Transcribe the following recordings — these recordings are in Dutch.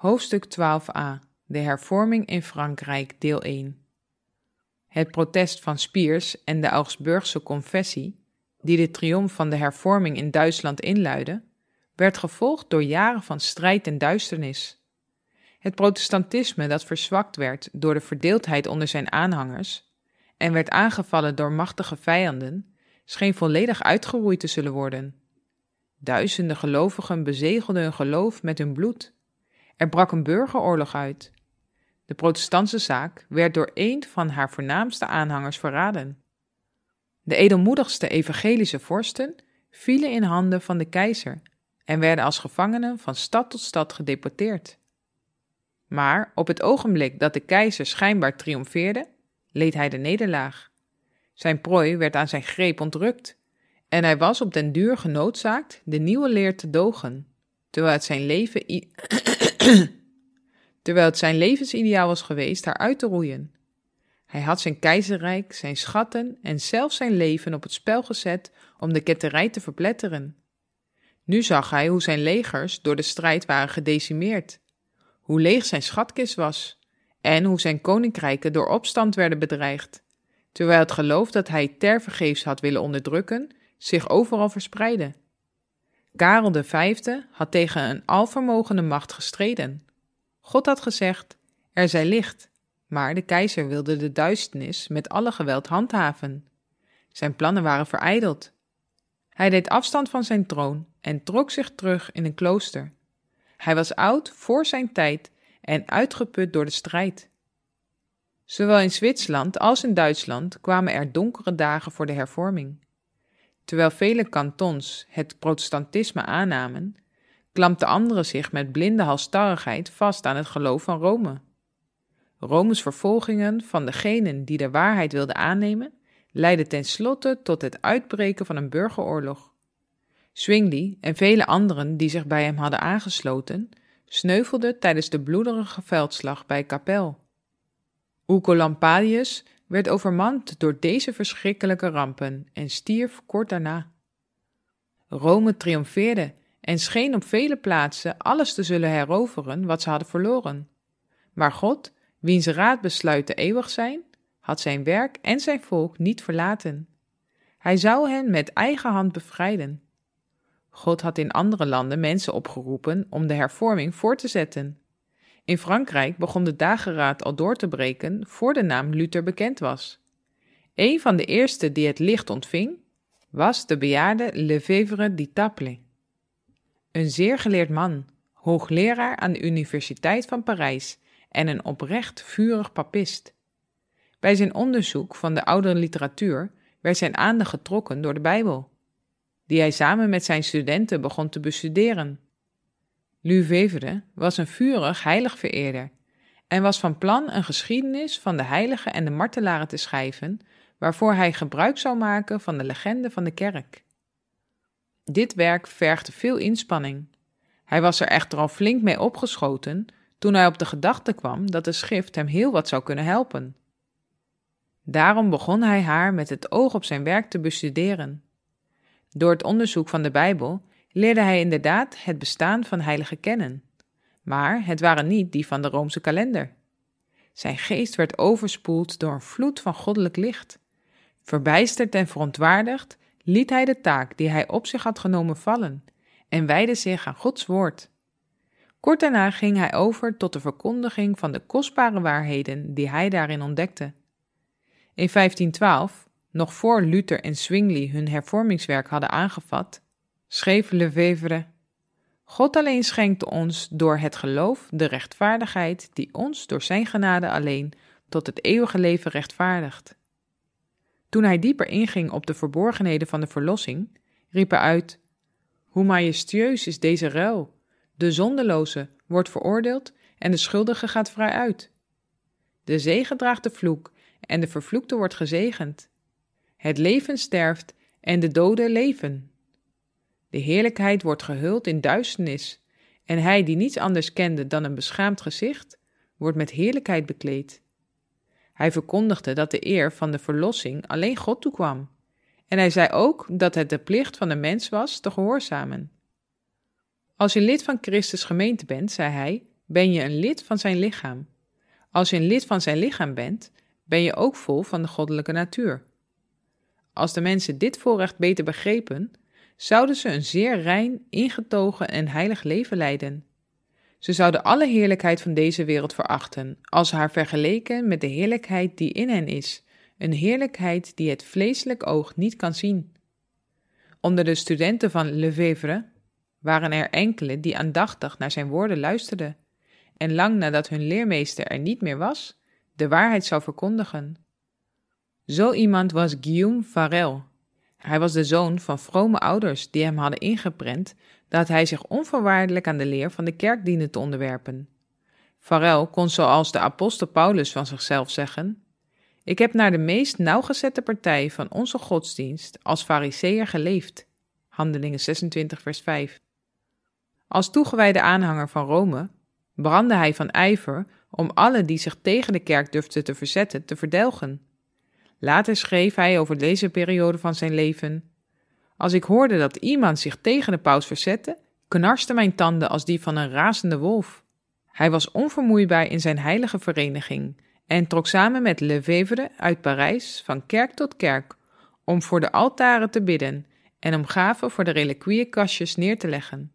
Hoofdstuk 12a. De hervorming in Frankrijk, deel 1. Het protest van Spiers en de Augsburgse Confessie, die de triomf van de hervorming in Duitsland inluidde, werd gevolgd door jaren van strijd en duisternis. Het protestantisme dat verzwakt werd door de verdeeldheid onder zijn aanhangers en werd aangevallen door machtige vijanden, scheen volledig uitgeroeid te zullen worden. Duizenden gelovigen bezegelden hun geloof met hun bloed. Er brak een burgeroorlog uit. De protestantse zaak werd door een van haar voornaamste aanhangers verraden. De edelmoedigste evangelische vorsten vielen in handen van de keizer en werden als gevangenen van stad tot stad gedeporteerd. Maar op het ogenblik dat de keizer schijnbaar triomfeerde, leed hij de nederlaag. Zijn prooi werd aan zijn greep ontrukt en hij was op den duur genoodzaakt de nieuwe leer te dogen, terwijl het zijn levensideaal was geweest haar uit te roeien. Hij had zijn keizerrijk, zijn schatten en zelfs zijn leven op het spel gezet om de ketterij te verpletteren. Nu zag hij hoe zijn legers door de strijd waren gedecimeerd, hoe leeg zijn schatkist was en hoe zijn koninkrijken door opstand werden bedreigd, terwijl het geloof dat hij tevergeefs had willen onderdrukken zich overal verspreidde. Karel V had tegen een alvermogende macht gestreden. God had gezegd, er zij licht, maar de keizer wilde de duisternis met alle geweld handhaven. Zijn plannen waren verijdeld. Hij deed afstand van zijn troon en trok zich terug in een klooster. Hij was oud voor zijn tijd en uitgeput door de strijd. Zowel in Zwitserland als in Duitsland kwamen er donkere dagen voor de hervorming. Terwijl vele kantons het protestantisme aannamen, klampten anderen zich met blinde halsstarrigheid vast aan het geloof van Rome. Rome's vervolgingen van degenen die de waarheid wilden aannemen, leidden tenslotte tot het uitbreken van een burgeroorlog. Zwingli en vele anderen die zich bij hem hadden aangesloten, sneuvelden tijdens de bloederige veldslag bij Kapel. Oecolampadius werd overmand door deze verschrikkelijke rampen en stierf kort daarna. Rome triomfeerde en scheen op vele plaatsen alles te zullen heroveren wat ze hadden verloren. Maar God, wiens raadbesluiten eeuwig zijn, had zijn werk en zijn volk niet verlaten. Hij zou hen met eigen hand bevrijden. God had in andere landen mensen opgeroepen om de hervorming voort te zetten. In Frankrijk begon de dageraad al door te breken voor de naam Luther bekend was. Een van de eerste die het licht ontving, was de bejaarde Lefèvre d'Étaples. Een zeer geleerd man, hoogleraar aan de Universiteit van Parijs en een oprecht vurig papist. Bij zijn onderzoek van de oude literatuur werd zijn aandacht getrokken door de Bijbel, die hij samen met zijn studenten begon te bestuderen. Lefèvre was een vurig heiligvereerder en was van plan een geschiedenis van de heiligen en de martelaren te schrijven, waarvoor hij gebruik zou maken van de legende van de kerk. Dit werk vergde veel inspanning. Hij was er echter al flink mee opgeschoten toen hij op de gedachte kwam dat de schrift hem heel wat zou kunnen helpen. Daarom begon hij haar met het oog op zijn werk te bestuderen. Door het onderzoek van de Bijbel leerde hij inderdaad het bestaan van heiligen kennen, maar het waren niet die van de Roomse kalender. Zijn geest werd overspoeld door een vloed van goddelijk licht. Verbijsterd en verontwaardigd liet hij de taak die hij op zich had genomen vallen en wijdde zich aan Gods woord. Kort daarna ging hij over tot de verkondiging van de kostbare waarheden die hij daarin ontdekte. In 1512, nog voor Luther en Zwingli hun hervormingswerk hadden aangevat, schreef Lefèvre: God alleen schenkte ons door het geloof de rechtvaardigheid die ons door zijn genade alleen tot het eeuwige leven rechtvaardigt. Toen hij dieper inging op de verborgenheden van de verlossing, riep hij uit: hoe majestueus is deze ruil! De zondeloze wordt veroordeeld en de schuldige gaat vrij uit. De zegen draagt de vloek en de vervloekte wordt gezegend. Het leven sterft en de doden leven. De heerlijkheid wordt gehuld in duisternis en hij die niets anders kende dan een beschaamd gezicht, wordt met heerlijkheid bekleed. Hij verkondigde dat de eer van de verlossing alleen God toekwam en hij zei ook dat het de plicht van de mens was te gehoorzamen. Als je lid van Christus gemeente bent, zei hij, ben je een lid van zijn lichaam. Als je een lid van zijn lichaam bent, ben je ook vol van de goddelijke natuur. Als de mensen dit voorrecht beter begrepen, zouden ze een zeer rein, ingetogen en heilig leven leiden. Ze zouden alle heerlijkheid van deze wereld verachten, als ze haar vergeleken met de heerlijkheid die in hen is, een heerlijkheid die het vleeselijk oog niet kan zien. Onder de studenten van Lefèvre waren er enkele die aandachtig naar zijn woorden luisterden, en lang nadat hun leermeester er niet meer was, de waarheid zou verkondigen. Zo iemand was Guillaume Farel. Hij was de zoon van vrome ouders die hem hadden ingeprent dat hij zich onvoorwaardelijk aan de leer van de kerk diende te onderwerpen. Farel kon zoals de apostel Paulus van zichzelf zeggen: ik heb naar de meest nauwgezette partij van onze godsdienst als Farizeeër geleefd. Handelingen 26 vers 5. Als toegewijde aanhanger van Rome brandde hij van ijver om alle die zich tegen de kerk durfden te verzetten te verdelgen. Later schreef hij over deze periode van zijn leven: als ik hoorde dat iemand zich tegen de paus verzette, knarsten mijn tanden als die van een razende wolf. Hij was onvermoeibaar in zijn heilige vereniging en trok samen met Lefèvre uit Parijs van kerk tot kerk om voor de altaren te bidden en om gaven voor de reliquieënkastjes neer te leggen.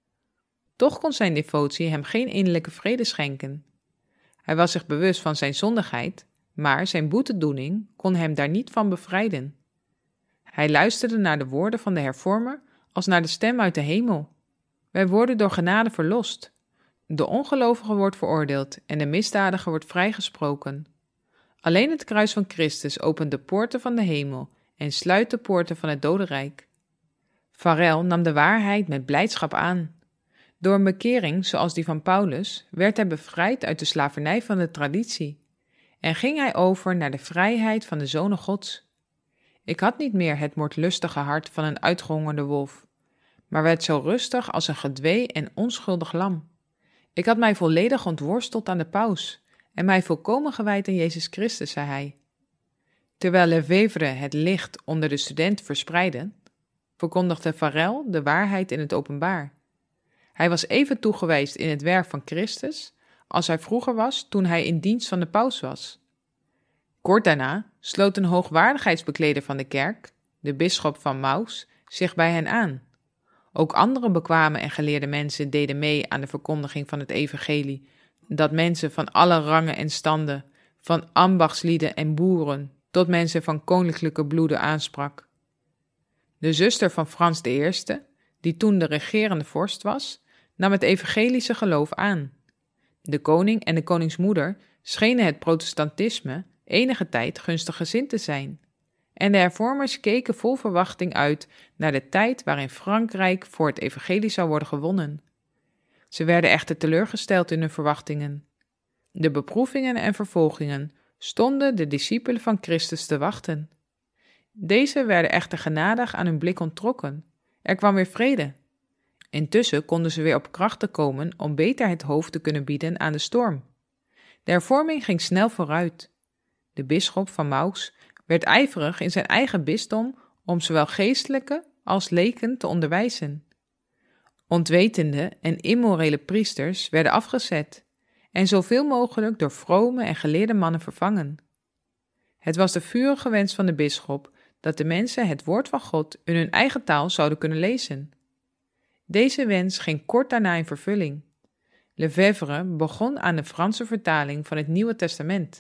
Toch kon zijn devotie hem geen innerlijke vrede schenken. Hij was zich bewust van zijn zondigheid, maar zijn boetedoening kon hem daar niet van bevrijden. Hij luisterde naar de woorden van de hervormer als naar de stem uit de hemel. Wij worden door genade verlost. De ongelovige wordt veroordeeld en de misdadiger wordt vrijgesproken. Alleen het kruis van Christus opent de poorten van de hemel en sluit de poorten van het dodenrijk. Farel nam de waarheid met blijdschap aan. Door een bekering zoals die van Paulus werd hij bevrijd uit de slavernij van de traditie en ging hij over naar de vrijheid van de zonen Gods. Ik had niet meer het moordlustige hart van een uitgehongerde wolf, maar werd zo rustig als een gedwee en onschuldig lam. Ik had mij volledig ontworsteld aan de paus en mij volkomen gewijd aan Jezus Christus, zei hij. Terwijl Lefèvre het licht onder de studenten verspreidde, verkondigde Farel de waarheid in het openbaar. Hij was even toegewijd in het werk van Christus als hij vroeger was toen hij in dienst van de paus was. Kort daarna sloot een hoogwaardigheidsbekleder van de kerk, de bisschop van Maus, zich bij hen aan. Ook andere bekwame en geleerde mensen deden mee aan de verkondiging van het evangelie, dat mensen van alle rangen en standen, van ambachtslieden en boeren tot mensen van koninklijke bloeden aansprak. De zuster van Frans I, die toen de regerende vorst was, nam het evangelische geloof aan. De koning en de koningsmoeder schenen het protestantisme enige tijd gunstig gezind te zijn, en de hervormers keken vol verwachting uit naar de tijd waarin Frankrijk voor het evangelie zou worden gewonnen. Ze werden echter teleurgesteld in hun verwachtingen. De beproevingen en vervolgingen stonden de discipelen van Christus te wachten. Deze werden echter genadig aan hun blik onttrokken. Er kwam weer vrede. Intussen konden ze weer op krachten komen om beter het hoofd te kunnen bieden aan de storm. De hervorming ging snel vooruit. De bisschop van Maus werd ijverig in zijn eigen bisdom om zowel geestelijke als leken te onderwijzen. Ontwetende en immorele priesters werden afgezet en zoveel mogelijk door vrome en geleerde mannen vervangen. Het was de vurige wens van de bisschop dat de mensen het woord van God in hun eigen taal zouden kunnen lezen. Deze wens ging kort daarna in vervulling. Lefèvre begon aan de Franse vertaling van het Nieuwe Testament.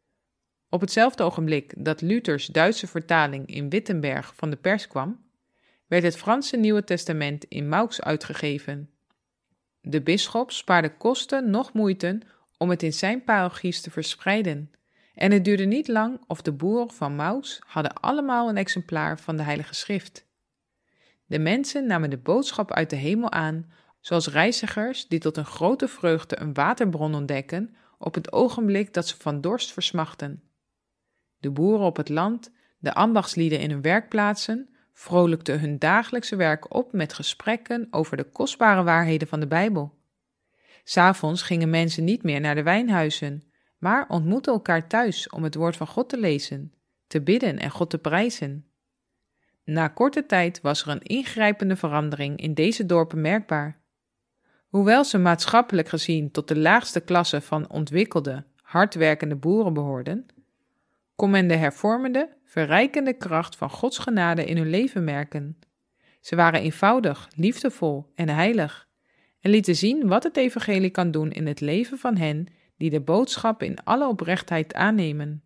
Op hetzelfde ogenblik dat Luthers Duitse vertaling in Wittenberg van de pers kwam, werd het Franse Nieuwe Testament in Maus uitgegeven. De bisschop spaarde kosten noch moeite om het in zijn parochies te verspreiden, en het duurde niet lang of de boeren van Maus hadden allemaal een exemplaar van de Heilige Schrift. De mensen namen de boodschap uit de hemel aan, zoals reizigers die tot een grote vreugde een waterbron ontdekken op het ogenblik dat ze van dorst versmachten. De boeren op het land, de ambachtslieden in hun werkplaatsen, vrolijkten hun dagelijkse werk op met gesprekken over de kostbare waarheden van de Bijbel. 'S Avonds gingen mensen niet meer naar de wijnhuizen, maar ontmoetten elkaar thuis om het woord van God te lezen, te bidden en God te prijzen. Na korte tijd was er een ingrijpende verandering in deze dorpen merkbaar. Hoewel ze maatschappelijk gezien tot de laagste klasse van ontwikkelde, hardwerkende boeren behoorden, kon men de hervormende, verrijkende kracht van Gods genade in hun leven merken. Ze waren eenvoudig, liefdevol en heilig en lieten zien wat het evangelie kan doen in het leven van hen die de boodschap in alle oprechtheid aannemen.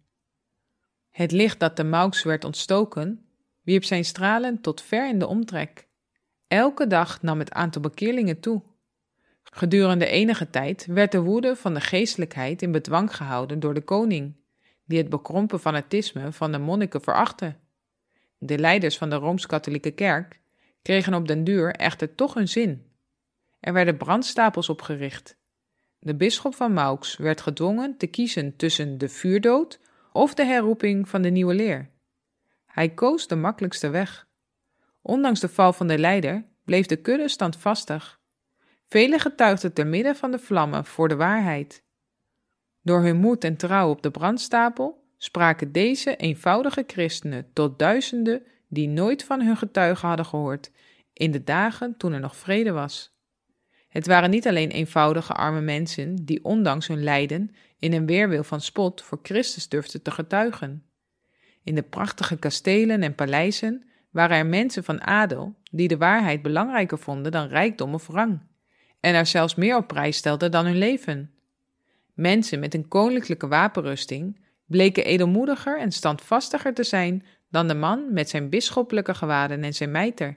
Het licht dat te Maux werd ontstoken, wierp zijn stralen tot ver in de omtrek. Elke dag nam het aantal bekeerlingen toe. Gedurende enige tijd werd de woede van de geestelijkheid in bedwang gehouden door de koning, die het bekrompen fanatisme van de monniken verachtte. De leiders van de Rooms-Katholieke Kerk kregen op den duur echter toch hun zin. Er werden brandstapels opgericht. De bisschop van Maux werd gedwongen te kiezen tussen de vuurdood of de herroeping van de nieuwe leer. Hij koos de makkelijkste weg. Ondanks de val van de leider bleef de kudde standvastig. Velen getuigden te midden van de vlammen voor de waarheid. Door hun moed en trouw op de brandstapel spraken deze eenvoudige christenen tot duizenden die nooit van hun getuigen hadden gehoord in de dagen toen er nog vrede was. Het waren niet alleen eenvoudige arme mensen die ondanks hun lijden in een weerwil van spot voor Christus durfden te getuigen. In de prachtige kastelen en paleizen waren er mensen van adel die de waarheid belangrijker vonden dan rijkdom of rang en er zelfs meer op prijs stelden dan hun leven. Mensen met een koninklijke wapenrusting bleken edelmoediger en standvastiger te zijn dan de man met zijn bisschoppelijke gewaden en zijn mijter.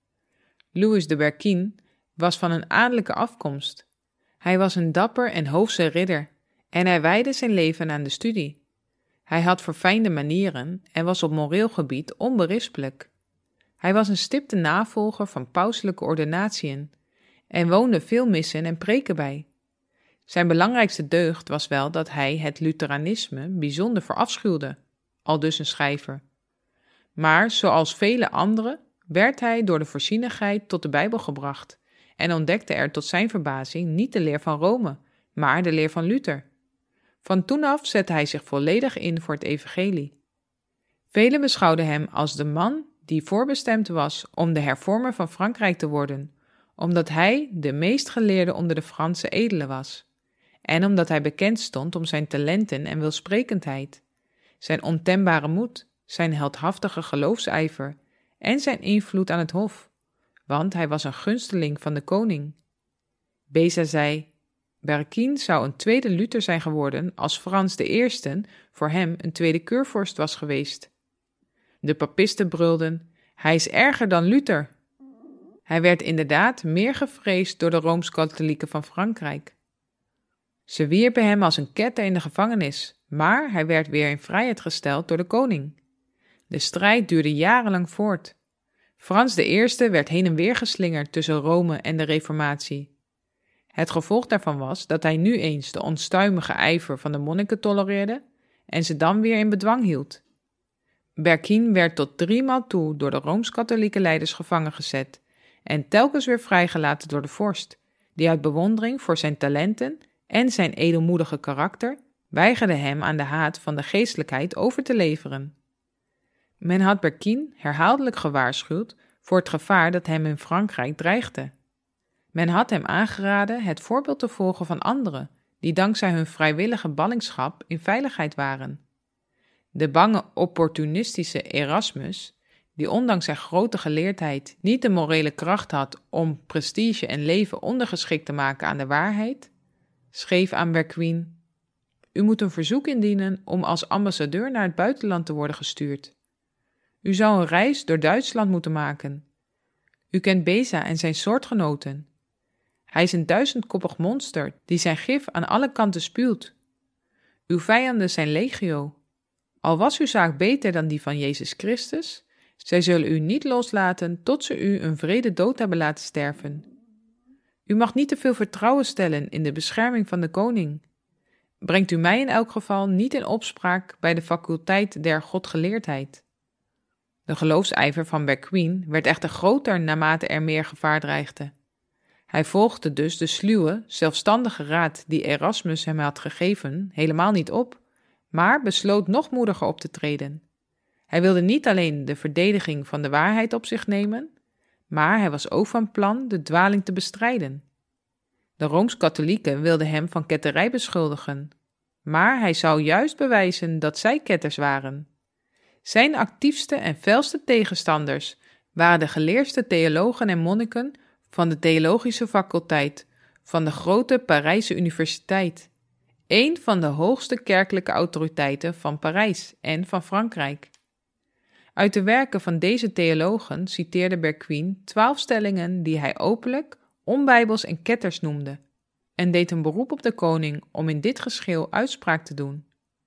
Louis de Berquin was van een adellijke afkomst. Hij was een dapper en hoofse ridder en hij wijdde zijn leven aan de studie. Hij had verfijnde manieren en was op moreel gebied onberispelijk. Hij was een stipte navolger van pauselijke ordonatiën en woonde veel missen en preken bij. Zijn belangrijkste deugd was wel dat hij het Lutheranisme bijzonder verafschuwde, aldus een schrijver. Maar zoals vele anderen werd hij door de voorzienigheid tot de Bijbel gebracht en ontdekte er tot zijn verbazing niet de leer van Rome, maar de leer van Luther. Van toen af zette hij zich volledig in voor het evangelie. Velen beschouwden hem als de man die voorbestemd was om de hervormer van Frankrijk te worden, omdat hij de meest geleerde onder de Franse edelen was en omdat hij bekend stond om zijn talenten en welsprekendheid, zijn ontembare moed, zijn heldhaftige geloofsijver en zijn invloed aan het hof, want hij was een gunsteling van de koning. Beza zei, Berquin zou een tweede Luther zijn geworden als Frans de Eerste voor hem een tweede keurvorst was geweest. De papisten brulden, hij is erger dan Luther. Hij werd inderdaad meer gevreesd door de Rooms-Katholieken van Frankrijk. Ze wierpen hem als een ketter in de gevangenis, maar hij werd weer in vrijheid gesteld door de koning. De strijd duurde jarenlang voort. Frans I werd heen en weer geslingerd tussen Rome en de Reformatie. Het gevolg daarvan was dat hij nu eens de onstuimige ijver van de monniken tolereerde en ze dan weer in bedwang hield. Berquin werd tot 3 maal toe door de Rooms-Katholieke leiders gevangen gezet en telkens weer vrijgelaten door de vorst, die uit bewondering voor zijn talenten en zijn edelmoedige karakter weigerde hem aan de haat van de geestelijkheid over te leveren. Men had Berquin herhaaldelijk gewaarschuwd voor het gevaar dat hem in Frankrijk dreigde. Men had hem aangeraden het voorbeeld te volgen van anderen die dankzij hun vrijwillige ballingschap in veiligheid waren. De bange opportunistische Erasmus, die ondanks zijn grote geleerdheid niet de morele kracht had om prestige en leven ondergeschikt te maken aan de waarheid, schreef aan Berquin: U moet een verzoek indienen om als ambassadeur naar het buitenland te worden gestuurd. U zou een reis door Duitsland moeten maken. U kent Beza en zijn soortgenoten. Hij is een 1000-koppig monster die zijn gif aan alle kanten spuwt. Uw vijanden zijn legio. Al was uw zaak beter dan die van Jezus Christus, zij zullen u niet loslaten tot ze u een wrede dood hebben laten sterven. U mag niet te veel vertrouwen stellen in de bescherming van de koning. Brengt u mij in elk geval niet in opspraak bij de faculteit der godgeleerdheid. De geloofsijver van Berquin werd echter groter naarmate er meer gevaar dreigde. Hij volgde dus de sluwe, zelfstandige raad die Erasmus hem had gegeven helemaal niet op, maar besloot nog moediger op te treden. Hij wilde niet alleen de verdediging van de waarheid op zich nemen, maar hij was ook van plan de dwaling te bestrijden. De Rooms-Katholieken wilden hem van ketterij beschuldigen, maar hij zou juist bewijzen dat zij ketters waren. Zijn actiefste en felste tegenstanders waren de geleerdste theologen en monniken van de theologische faculteit van de grote Parijse universiteit, een van de hoogste kerkelijke autoriteiten van Parijs en van Frankrijk. Uit de werken van deze theologen citeerde Berquin 12 stellingen die hij openlijk onbijbels en ketters noemde, en deed een beroep op de koning om in dit geschil uitspraak te doen.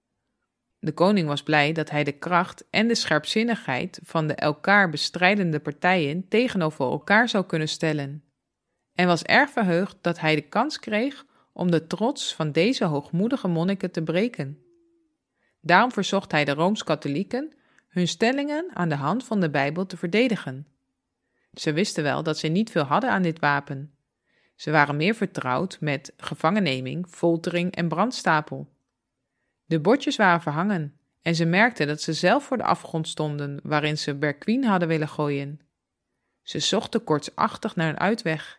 De koning was blij dat hij de kracht en de scherpzinnigheid van de elkaar bestrijdende partijen tegenover elkaar zou kunnen stellen, en was erg verheugd dat hij de kans kreeg om de trots van deze hoogmoedige monniken te breken. Daarom verzocht hij de Rooms-Katholieken hun stellingen aan de hand van de Bijbel te verdedigen. Ze wisten wel dat ze niet veel hadden aan dit wapen. Ze waren meer vertrouwd met gevangenneming, foltering en brandstapel. De bordjes waren verhangen en ze merkten dat ze zelf voor de afgrond stonden waarin ze Berquin hadden willen gooien. Ze zochten koortsachtig naar een uitweg.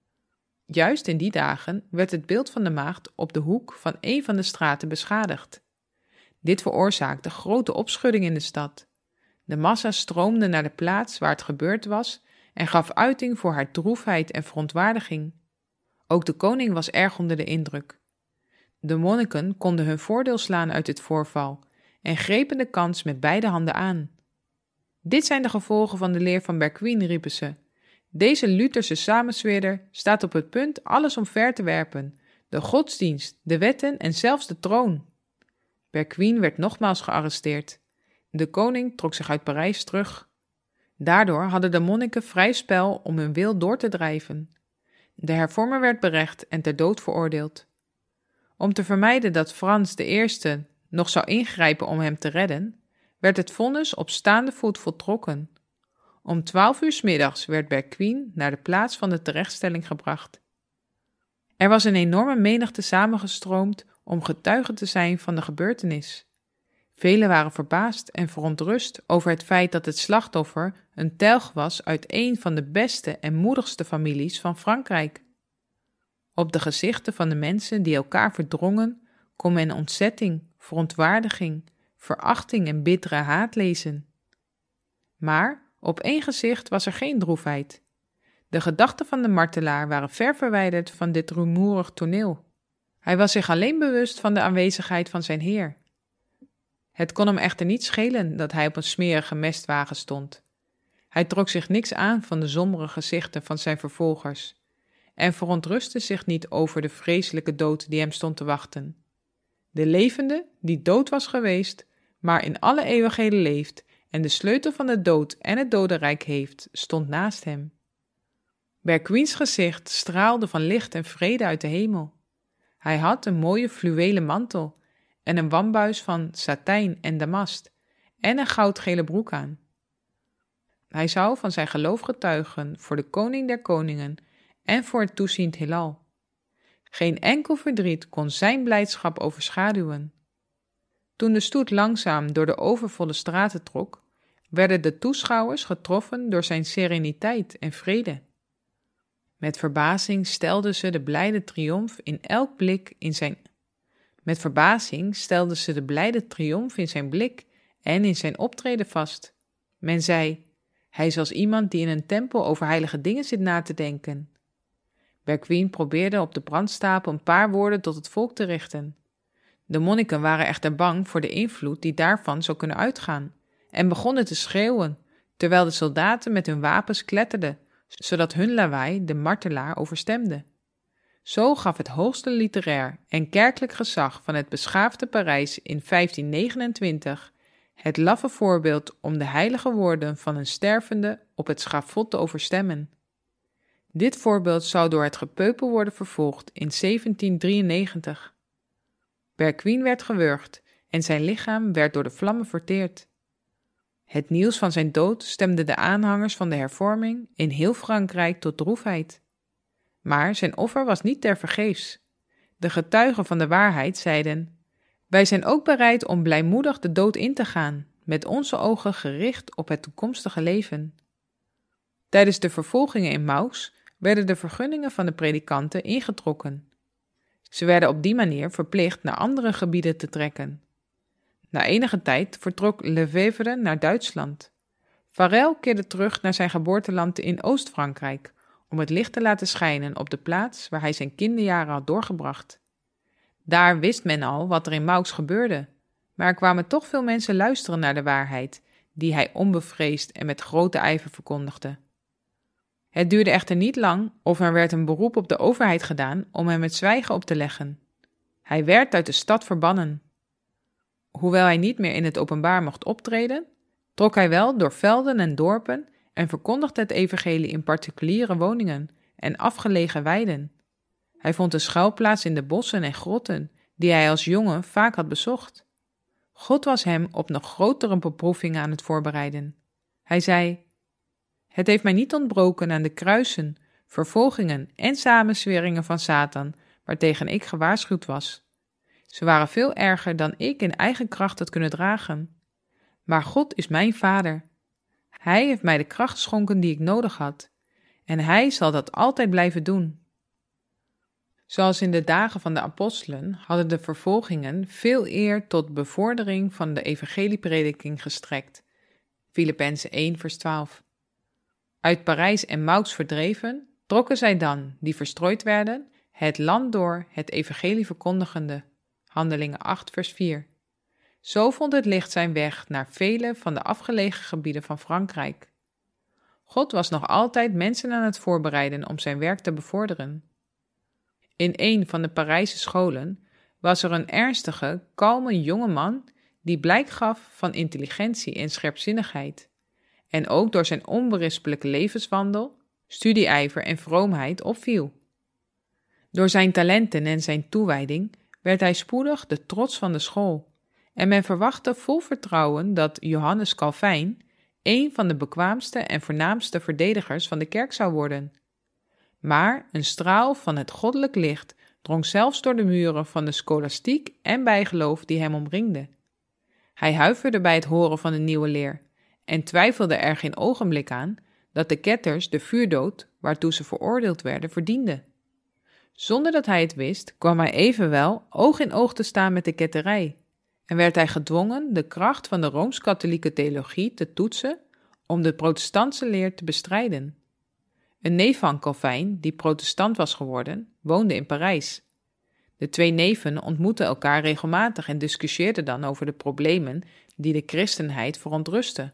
Juist in die dagen werd het beeld van de maagd op de hoek van een van de straten beschadigd. Dit veroorzaakte grote opschudding in de stad. De massa stroomde naar de plaats waar het gebeurd was en gaf uiting voor haar droefheid en verontwaardiging. Ook de koning was erg onder de indruk. De monniken konden hun voordeel slaan uit dit voorval en grepen de kans met beide handen aan. Dit zijn de gevolgen van de leer van Berquin, riepen ze. Deze Lutherse samenzweerder staat op het punt alles omver te werpen, de godsdienst, de wetten en zelfs de troon. Berquin werd nogmaals gearresteerd. De koning trok zich uit Parijs terug. Daardoor hadden de monniken vrij spel om hun wil door te drijven. De hervormer werd berecht en ter dood veroordeeld. Om te vermijden dat Frans I nog zou ingrijpen om hem te redden, werd het vonnis op staande voet voltrokken. Om 12 uur 's middags werd Berquin naar de plaats van de terechtstelling gebracht. Er was een enorme menigte samengestroomd om getuige te zijn van de gebeurtenis. Velen waren verbaasd en verontrust over het feit dat het slachtoffer een telg was uit een van de beste en moedigste families van Frankrijk. Op de gezichten van de mensen die elkaar verdrongen, kon men ontzetting, verontwaardiging, verachting en bittere haat lezen. Maar op één gezicht was er geen droefheid. De gedachten van de martelaar waren ver verwijderd van dit rumoerig toneel. Hij was zich alleen bewust van de aanwezigheid van zijn Heer. Het kon hem echter niet schelen dat hij op een smerige mestwagen stond. Hij trok zich niks aan van de sombere gezichten van zijn vervolgers en verontrustte zich niet over de vreselijke dood die hem stond te wachten. De levende, die dood was geweest, maar in alle eeuwigheden leeft en de sleutel van de dood en het dodenrijk heeft, stond naast hem. Berquins gezicht straalde van licht en vrede uit de hemel. Hij had een mooie fluwelen mantel en een wambuis van satijn en damast en een goudgele broek aan. Hij zou van zijn geloof getuigen voor de koning der koningen en voor het toeziend heelal. Geen enkel verdriet kon zijn blijdschap overschaduwen. Toen de stoet langzaam door de overvolle straten trok, werden de toeschouwers getroffen door zijn sereniteit en vrede. Met verbazing stelden ze de blijde triomf in elk blik in zijn blik en in zijn optreden vast. Men zei, hij is als iemand die in een tempel over heilige dingen zit na te denken. Berquin probeerde op de brandstapel een paar woorden tot het volk te richten. De monniken waren echter bang voor de invloed die daarvan zou kunnen uitgaan en begonnen te schreeuwen, terwijl de soldaten met hun wapens kletterden, zodat hun lawaai de martelaar overstemde. Zo gaf het hoogste literair en kerkelijk gezag van het beschaafde Parijs in 1529 het laffe voorbeeld om de heilige woorden van een stervende op het schavot te overstemmen. Dit voorbeeld zou door het gepeupel worden vervolgd in 1793. Berquin werd gewurgd en zijn lichaam werd door de vlammen verteerd. Het nieuws van zijn dood stemde de aanhangers van de hervorming in heel Frankrijk tot droefheid. Maar zijn offer was niet tevergeefs. De getuigen van de waarheid zeiden, wij zijn ook bereid om blijmoedig de dood in te gaan, met onze ogen gericht op het toekomstige leven. Tijdens de vervolgingen in Maux werden de vergunningen van de predikanten ingetrokken. Ze werden op die manier verplicht naar andere gebieden te trekken. Na enige tijd vertrok Lefèvre naar Duitsland. Farel keerde terug naar zijn geboorteland in Oost-Frankrijk om het licht te laten schijnen op de plaats waar hij zijn kinderjaren had doorgebracht. Daar wist men al wat er in Meaux gebeurde, maar er kwamen toch veel mensen luisteren naar de waarheid, die hij onbevreesd en met grote ijver verkondigde. Het duurde echter niet lang of er werd een beroep op de overheid gedaan om hem het zwijgen op te leggen. Hij werd uit de stad verbannen. Hoewel hij niet meer in het openbaar mocht optreden, trok hij wel door velden en dorpen en verkondigde het evangelie in particuliere woningen en afgelegen weiden. Hij vond een schuilplaats in de bossen en grotten, die hij als jongen vaak had bezocht. God was hem op nog grotere beproevingen aan het voorbereiden. Hij zei: Het heeft mij niet ontbroken aan de kruisen, vervolgingen en samenzweringen van Satan, waartegen ik gewaarschuwd was. Ze waren veel erger dan ik in eigen kracht had kunnen dragen. Maar God is mijn vader. Hij heeft mij de kracht geschonken die ik nodig had, en hij zal dat altijd blijven doen. Zoals in de dagen van de apostelen hadden de vervolgingen veel eer tot bevordering van de evangelieprediking gestrekt. Filippenzen 1 vers 12. Uit Parijs en Meaux verdreven, trokken zij dan, die verstrooid werden, het land door het evangelie verkondigende. Handelingen 8 vers 4. Zo vond het licht zijn weg naar vele van de afgelegen gebieden van Frankrijk. God was nog altijd mensen aan het voorbereiden om zijn werk te bevorderen. In een van de Parijse scholen was er een ernstige, kalme jonge man die blijk gaf van intelligentie en scherpzinnigheid, en ook door zijn onberispelijke levenswandel, studieijver en vroomheid opviel. Door zijn talenten en zijn toewijding werd hij spoedig de trots van de school, en men verwachtte vol vertrouwen dat Johannes Calvijn een van de bekwaamste en voornaamste verdedigers van de kerk zou worden. Maar een straal van het goddelijk licht drong zelfs door de muren van de scholastiek en bijgeloof die hem omringde. Hij huiverde bij het horen van de nieuwe leer en twijfelde er geen ogenblik aan dat de ketters de vuurdood, waartoe ze veroordeeld werden, verdienden. Zonder dat hij het wist, kwam hij evenwel oog in oog te staan met de ketterij en werd hij gedwongen de kracht van de Rooms-katholieke theologie te toetsen om de protestantse leer te bestrijden. Een neef van Calvijn, die protestant was geworden, woonde in Parijs. De twee neven ontmoetten elkaar regelmatig en discussieerden dan over de problemen die de christenheid verontrusten.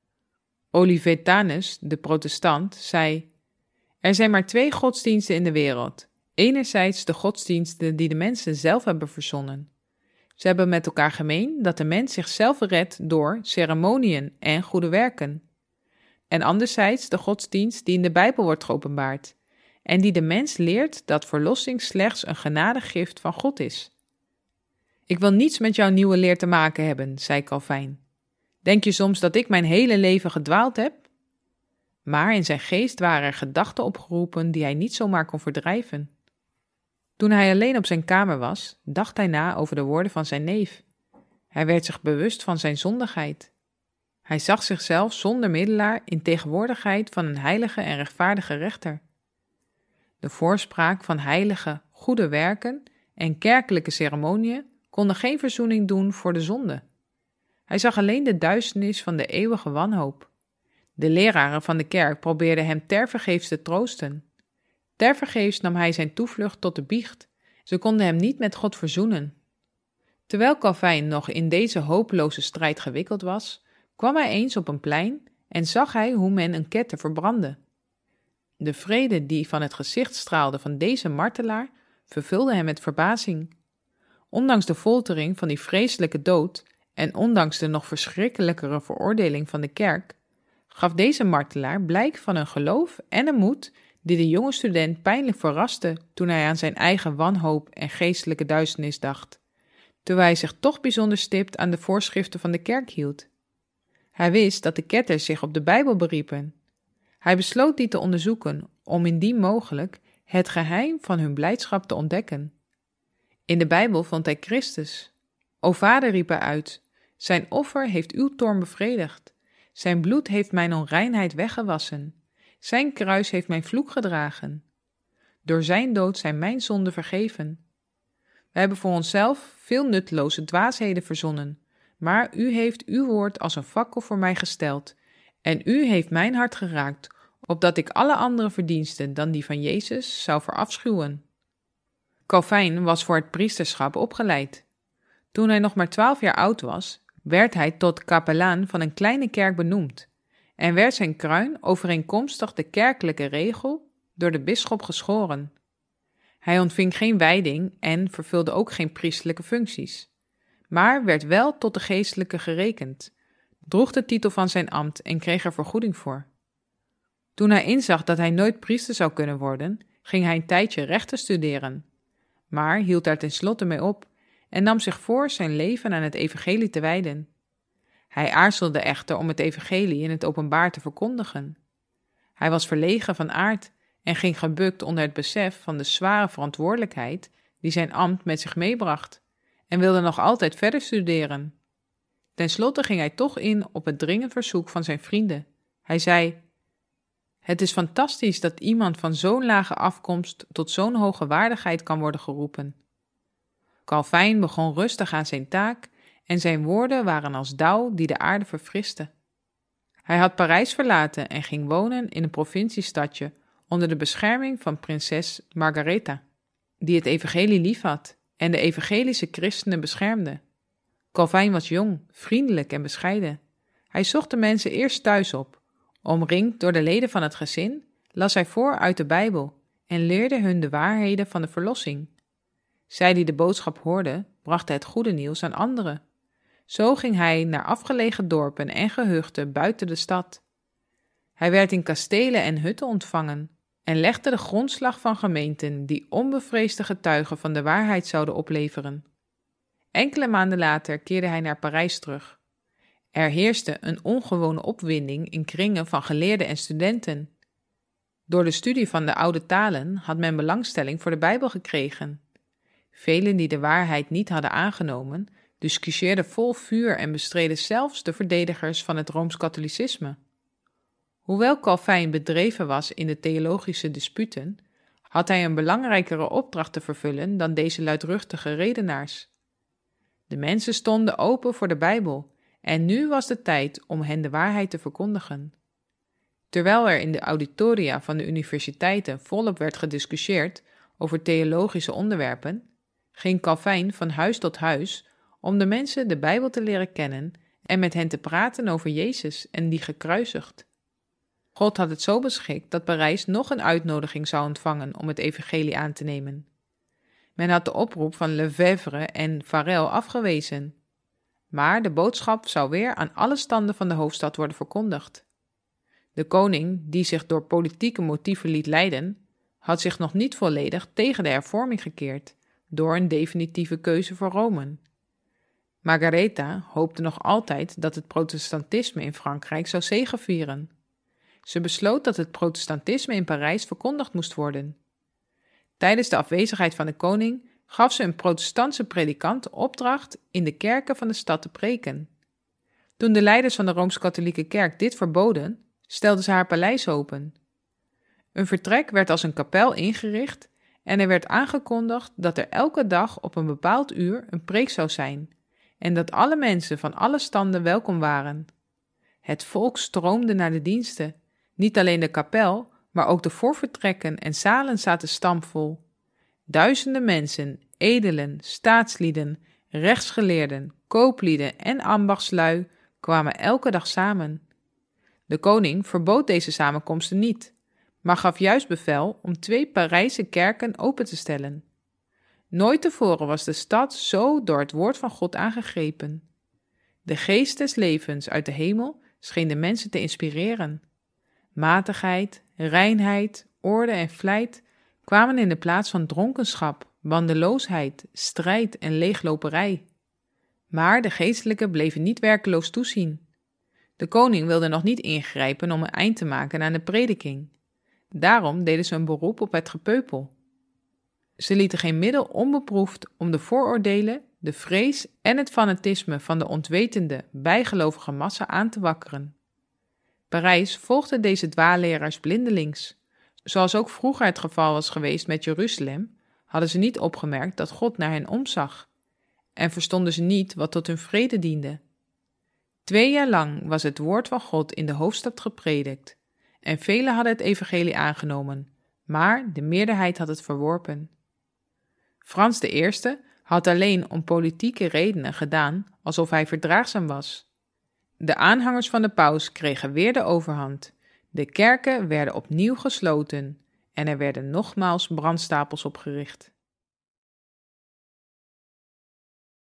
Olivetanus, de protestant, zei: Er zijn maar twee godsdiensten in de wereld. Enerzijds de godsdiensten die de mensen zelf hebben verzonnen. Ze hebben met elkaar gemeen dat de mens zichzelf redt door ceremoniën en goede werken. En anderzijds de godsdienst die in de Bijbel wordt geopenbaard en die de mens leert dat verlossing slechts een genadegift van God is. Ik wil niets met jouw nieuwe leer te maken hebben, zei Calvijn. Denk je soms dat ik mijn hele leven gedwaald heb? Maar in zijn geest waren er gedachten opgeroepen die hij niet zomaar kon verdrijven. Toen hij alleen op zijn kamer was, dacht hij na over de woorden van zijn neef. Hij werd zich bewust van zijn zondigheid. Hij zag zichzelf zonder middelaar in tegenwoordigheid van een heilige en rechtvaardige rechter. De voorspraak van heilige, goede werken en kerkelijke ceremoniën konden geen verzoening doen voor de zonde. Hij zag alleen de duisternis van de eeuwige wanhoop. De leraren van de kerk probeerden hem tevergeefs te troosten. Tevergeefs nam hij zijn toevlucht tot de biecht. Ze konden hem niet met God verzoenen. Terwijl Calvijn nog in deze hopeloze strijd gewikkeld was, kwam hij eens op een plein en zag hij hoe men een ketter verbrandde. De vrede die van het gezicht straalde van deze martelaar vervulde hem met verbazing. Ondanks de foltering van die vreselijke dood en ondanks de nog verschrikkelijkere veroordeling van de kerk, gaf deze martelaar blijk van een geloof en een moed die de jonge student pijnlijk verraste toen hij aan zijn eigen wanhoop en geestelijke duisternis dacht, terwijl hij zich toch bijzonder stipt aan de voorschriften van de kerk hield. Hij wist dat de ketters zich op de Bijbel beriepen. Hij besloot die te onderzoeken om indien mogelijk het geheim van hun blijdschap te ontdekken. In de Bijbel vond hij Christus. O Vader, riep hij uit, zijn offer heeft uw toorn bevredigd. Zijn bloed heeft mijn onreinheid weggewassen. Zijn kruis heeft mijn vloek gedragen. Door zijn dood zijn mijn zonden vergeven. We hebben voor onszelf veel nutteloze dwaasheden verzonnen, maar u heeft uw woord als een fakkel voor mij gesteld, en u heeft mijn hart geraakt, opdat ik alle andere verdiensten dan die van Jezus zou verafschuwen. Calvijn was voor het priesterschap opgeleid. Toen hij nog maar 12 jaar oud was, werd hij tot kapelaan van een kleine kerk benoemd en werd zijn kruin overeenkomstig de kerkelijke regel door de bisschop geschoren. Hij ontving geen wijding en vervulde ook geen priestelijke functies, maar werd wel tot de geestelijke gerekend, droeg de titel van zijn ambt en kreeg er vergoeding voor. Toen hij inzag dat hij nooit priester zou kunnen worden, ging hij een tijdje rechten studeren, maar hield daar tenslotte mee op en nam zich voor zijn leven aan het evangelie te wijden. Hij aarzelde echter om het evangelie in het openbaar te verkondigen. Hij was verlegen van aard en ging gebukt onder het besef van de zware verantwoordelijkheid die zijn ambt met zich meebracht en wilde nog altijd verder studeren. Ten slotte ging hij toch in op het dringend verzoek van zijn vrienden. Hij zei: "Het is fantastisch dat iemand van zo'n lage afkomst tot zo'n hoge waardigheid kan worden geroepen." Calvijn begon rustig aan zijn taak en zijn woorden waren als dauw die de aarde verfriste. Hij had Parijs verlaten en ging wonen in een provinciestadje onder de bescherming van prinses Margaretha, die het evangelie liefhad en de evangelische christenen beschermde. Calvijn was jong, vriendelijk en bescheiden. Hij zocht de mensen eerst thuis op. Omringd door de leden van het gezin, las hij voor uit de Bijbel en leerde hun de waarheden van de verlossing. Zij die de boodschap hoorden, brachten het goede nieuws aan anderen. Zo ging hij naar afgelegen dorpen en gehuchten buiten de stad. Hij werd in kastelen en hutten ontvangen en legde de grondslag van gemeenten die onbevreesde getuigen van de waarheid zouden opleveren. Enkele maanden later keerde hij naar Parijs terug. Er heerste een ongewone opwinding in kringen van geleerden en studenten. Door de studie van de oude talen had men belangstelling voor de Bijbel gekregen. Velen die de waarheid niet hadden aangenomen, discussieerden vol vuur en bestreden zelfs de verdedigers van het Rooms-katholicisme. Hoewel Calvijn bedreven was in de theologische disputen, had hij een belangrijkere opdracht te vervullen dan deze luidruchtige redenaars. De mensen stonden open voor de Bijbel en nu was de tijd om hen de waarheid te verkondigen. Terwijl er in de auditoria van de universiteiten volop werd gediscussieerd over theologische onderwerpen, ging Calvijn van huis tot huis om de mensen de Bijbel te leren kennen en met hen te praten over Jezus en die gekruisigd. God had het zo beschikt dat Parijs nog een uitnodiging zou ontvangen om het evangelie aan te nemen. Men had de oproep van Lefèvre en Farel afgewezen, maar de boodschap zou weer aan alle standen van de hoofdstad worden verkondigd. De koning, die zich door politieke motieven liet leiden, had zich nog niet volledig tegen de hervorming gekeerd door een definitieve keuze voor Rome. Margaretha hoopte nog altijd dat het protestantisme in Frankrijk zou zegevieren. Ze besloot dat het protestantisme in Parijs verkondigd moest worden. Tijdens de afwezigheid van de koning gaf ze een protestantse predikant opdracht in de kerken van de stad te preken. Toen de leiders van de Rooms-Katholieke Kerk dit verboden, stelde ze haar paleis open. Een vertrek werd als een kapel ingericht en er werd aangekondigd dat er elke dag op een bepaald uur een preek zou zijn en dat alle mensen van alle standen welkom waren. Het volk stroomde naar de diensten. Niet alleen de kapel, maar ook de voorvertrekken en zalen zaten stampvol. Duizenden mensen, edelen, staatslieden, rechtsgeleerden, kooplieden en ambachtslui kwamen elke dag samen. De koning verbood deze samenkomsten niet, maar gaf juist bevel om 2 Parijse kerken open te stellen. Nooit tevoren was de stad zo door het woord van God aangegrepen. De geest des levens uit de hemel scheen de mensen te inspireren. Matigheid, reinheid, orde en vlijt kwamen in de plaats van dronkenschap, bandeloosheid, strijd en leegloperij. Maar de geestelijken bleven niet werkeloos toezien. De koning wilde nog niet ingrijpen om een eind te maken aan de prediking. Daarom deden ze een beroep op het gepeupel. Ze lieten geen middel onbeproefd om de vooroordelen, de vrees en het fanatisme van de ontwetende, bijgelovige massa aan te wakkeren. Parijs volgde deze dwaalleraars blindelings. Zoals ook vroeger het geval was geweest met Jeruzalem, hadden ze niet opgemerkt dat God naar hen omzag en verstonden ze niet wat tot hun vrede diende. 2 jaar lang was het woord van God in de hoofdstad gepredikt en velen hadden het evangelie aangenomen, maar de meerderheid had het verworpen. Frans I had alleen om politieke redenen gedaan alsof hij verdraagzaam was. De aanhangers van de paus kregen weer de overhand. De kerken werden opnieuw gesloten en er werden nogmaals brandstapels opgericht.